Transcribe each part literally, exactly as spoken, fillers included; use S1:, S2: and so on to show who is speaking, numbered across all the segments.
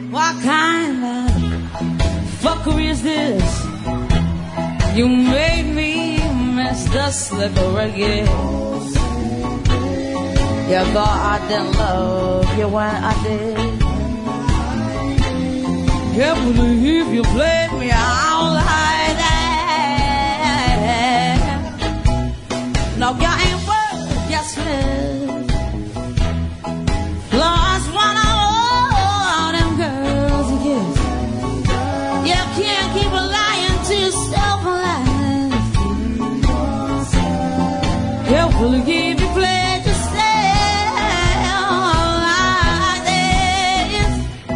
S1: What kind of fuckery is this? You made me miss the slipper again. You thought I didn't love you when I did. Can't believe you played me out like that. No, you ain't worth your slip. Lost one of all them girls you kiss. You can't keep lying to yourself alive. Can't believe you played yourself like this.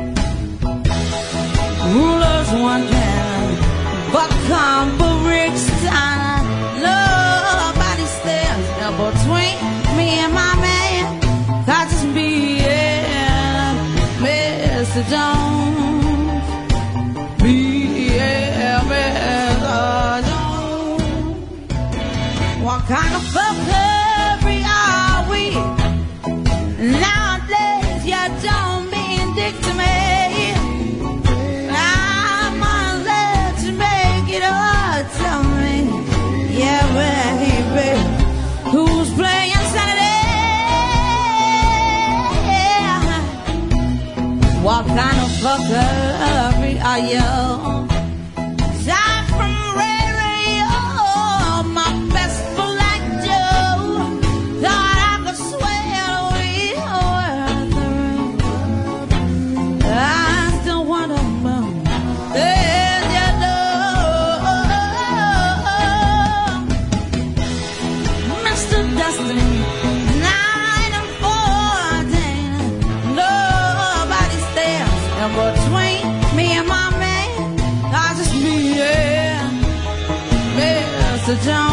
S1: Rulers one can, but combo bricks down. Nobody stands in between me and my man. Got just me and Mister Jones. Me and Mister Jones. What kind of fuckery are we? Nowadays you don't mean dick to me. Tell me, yeah, baby, who's playing Saturday? What kind of fuckery are you? Shot from radio, my best friend like Joe. Thought I could swear we were through. I still wonder about nine and fourteen. Nobody stands in between me and my man. I just me and Mister Jones.